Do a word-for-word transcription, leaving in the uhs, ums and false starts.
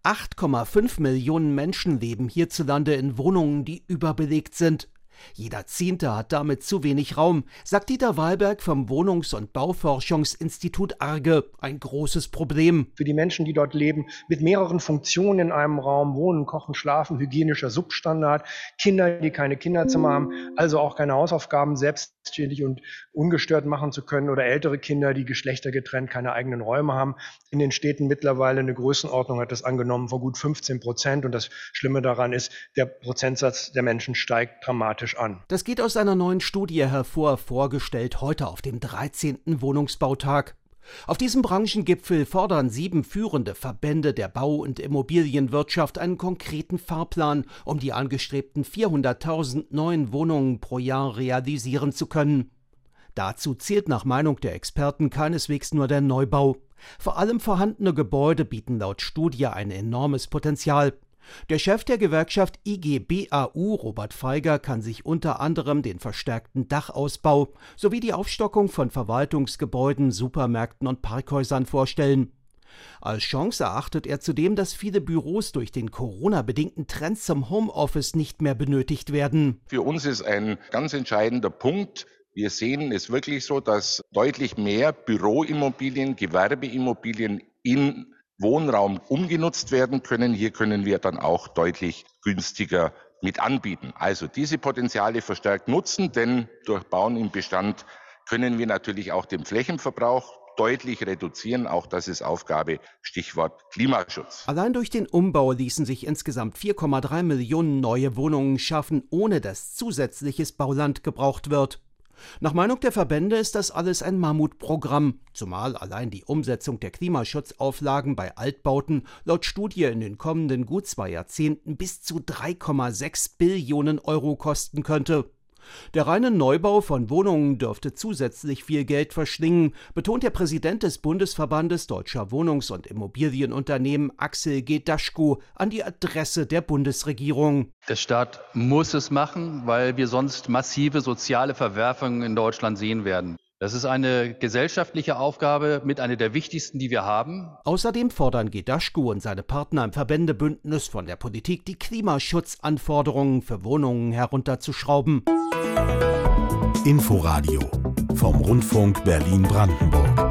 acht Komma fünf Millionen Menschen leben hierzulande in Wohnungen, die überbelegt sind. Jeder Zehnte hat damit zu wenig Raum, sagt Dieter Wahlberg vom Wohnungs- und Bauforschungsinstitut Arge. Ein großes Problem. Für die Menschen, die dort leben, mit mehreren Funktionen in einem Raum, wohnen, kochen, schlafen, hygienischer Substandard, Kinder, die keine Kinderzimmer haben, also auch keine Hausaufgaben selbstständig und ungestört machen zu können, oder ältere Kinder, die geschlechtergetrennt keine eigenen Räume haben. In den Städten mittlerweile eine Größenordnung hat das angenommen von gut fünfzehn Prozent. Und das Schlimme daran ist, der Prozentsatz der Menschen steigt dramatisch an. Das geht aus einer neuen Studie hervor, vorgestellt heute auf dem dreizehnten Wohnungsbautag. Auf diesem Branchengipfel fordern sieben führende Verbände der Bau- und Immobilienwirtschaft einen konkreten Fahrplan, um die angestrebten vierhunderttausend neuen Wohnungen pro Jahr realisieren zu können. Dazu zählt nach Meinung der Experten keineswegs nur der Neubau. Vor allem vorhandene Gebäude bieten laut Studie ein enormes Potenzial. Der Chef der Gewerkschaft I G B A U, Robert Feiger, kann sich unter anderem den verstärkten Dachausbau sowie die Aufstockung von Verwaltungsgebäuden, Supermärkten und Parkhäusern vorstellen. Als Chance erachtet er zudem, dass viele Büros durch den Corona-bedingten Trend zum Homeoffice nicht mehr benötigt werden. Für uns ist ein ganz entscheidender Punkt: Wir sehen es wirklich so, dass deutlich mehr Büroimmobilien, Gewerbeimmobilien in Wohnraum umgenutzt werden können. Hier können wir dann auch deutlich günstiger mit anbieten. Also diese Potenziale verstärkt nutzen, denn durch Bauen im Bestand können wir natürlich auch den Flächenverbrauch deutlich reduzieren. Auch das ist Aufgabe, Stichwort Klimaschutz. Allein durch den Umbau ließen sich insgesamt vier Komma drei Millionen neue Wohnungen schaffen, ohne dass zusätzliches Bauland gebraucht wird. Nach Meinung der Verbände ist das alles ein Mammutprogramm, zumal allein die Umsetzung der Klimaschutzauflagen bei Altbauten laut Studie in den kommenden gut zwei Jahrzehnten bis zu drei Komma sechs Billionen Euro kosten könnte. Der reine Neubau von Wohnungen dürfte zusätzlich viel Geld verschlingen, betont der Präsident des Bundesverbandes Deutscher Wohnungs- und Immobilienunternehmen Axel Gedaschko an die Adresse der Bundesregierung. Der Staat muss es machen, weil wir sonst massive soziale Verwerfungen in Deutschland sehen werden. Das ist eine gesellschaftliche Aufgabe, mit einer der wichtigsten, die wir haben. Außerdem fordern Gedaschko und seine Partner im Verbändebündnis von der Politik, die Klimaschutzanforderungen für Wohnungen herunterzuschrauben. Inforadio vom Rundfunk Berlin-Brandenburg.